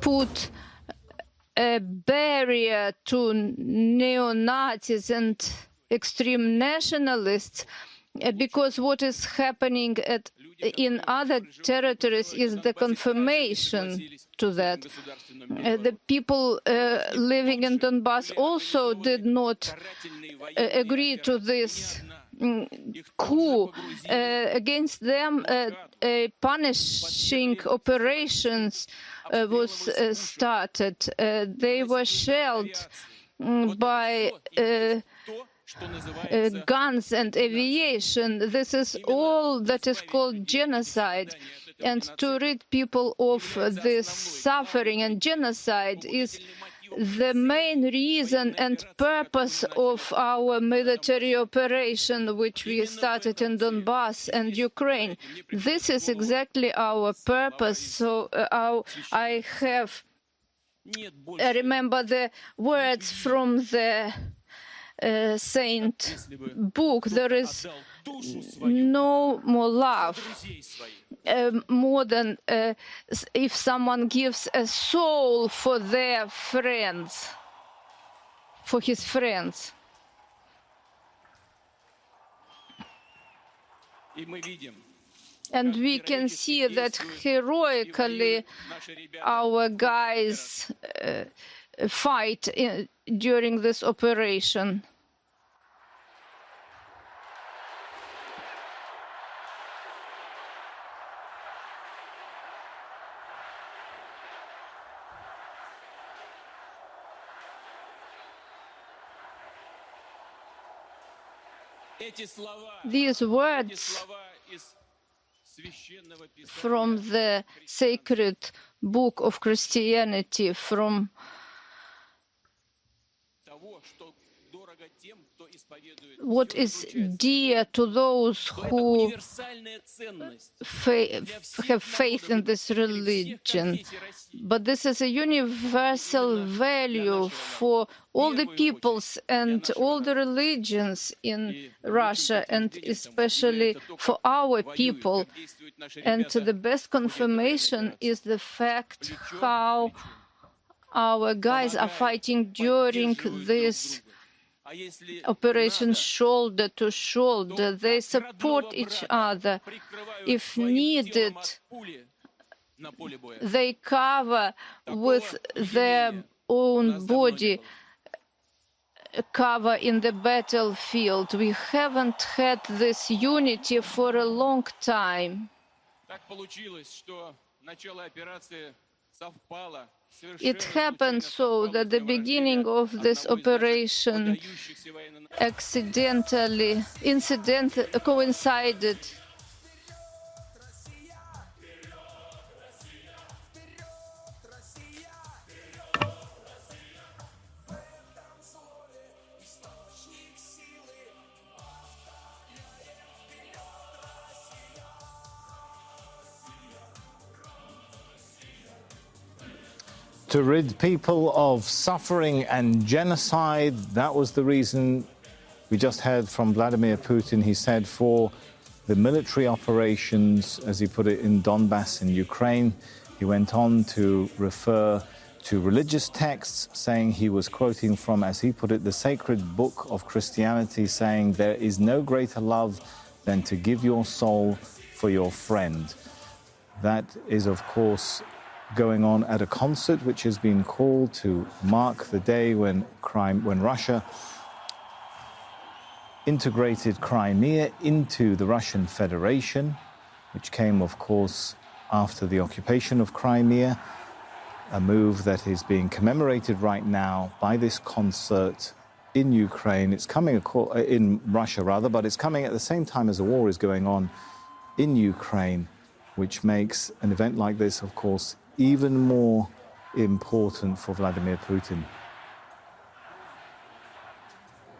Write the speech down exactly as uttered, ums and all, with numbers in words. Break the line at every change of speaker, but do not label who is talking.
put a barrier to neo-Nazis and extreme nationalists, uh, because what is happening at, in other territories is the confirmation to that. Uh, the people uh, living in Donbass also did not uh, agree to this um, coup. Uh, against them, uh, uh, punishing operations uh, was uh, started. Uh, they were shelled um, by uh, Uh, guns and aviation. This is all that is called genocide. And to rid people of this suffering and genocide is the main reason and purpose of our military operation, which we started in Donbass and Ukraine. This is exactly our purpose. So uh, our, I have, I remember the words from the Uh, saint book. There is no more love uh, more than uh, if someone gives a soul for their friends, for his friends. And we can see that heroically our guys uh, fight in, during this operation. These words from the sacred book of Christianity, from what is dear to those who fa have faith in this religion. But this is a universal value for all the peoples and all the religions in Russia, and especially for our people. And the best confirmation is the fact how our guys are fighting during this operation shoulder to shoulder. They support each other. If needed, they cover with their own body cover in the battlefield. We haven't had this unity for a long time. It happened so that the beginning of this operation accidentally, incident coincided
to rid people of suffering and genocide. That was the reason we just heard from Vladimir Putin. He said for the military operations, as he put it, in Donbass in Ukraine. He went on to refer to religious texts, saying he was quoting from, as he put it, the sacred book of Christianity, saying there is no greater love than to give your soul for your friend. That is, of course, going on at a concert which has been called to mark the day when crime, when Russia integrated Crimea into the Russian Federation, which came, of course, after the occupation of Crimea, a move that is being commemorated right now by this concert in Ukraine. It's coming in Russia, rather, but it's coming at the same time as the war is going on in Ukraine, which makes an event like this, of course, even more important for Vladimir Putin.